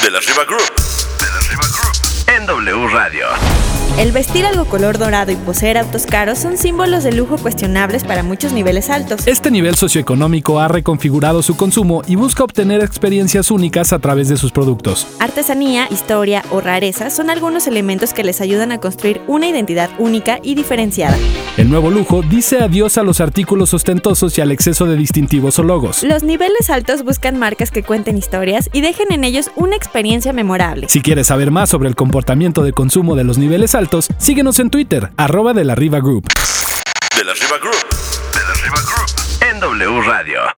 De la Riva Group. En W Radio. El vestir algo color dorado y poseer autos caros son símbolos de lujo cuestionables para muchos niveles altos. Este nivel socioeconómico ha reconfigurado su consumo y busca obtener experiencias únicas a través de sus productos. Artesanía, historia o rareza son algunos elementos que les ayudan a construir una identidad única y diferenciada. El nuevo lujo dice adiós a los artículos ostentosos y al exceso de distintivos o logos. Los niveles altos buscan marcas que cuenten historias y dejen en ellos una experiencia memorable. Si quieres saber más sobre el comportamiento de consumo de los niveles altos, síguenos en Twitter, @de la Riva Group. De la Riva Group. En W Radio.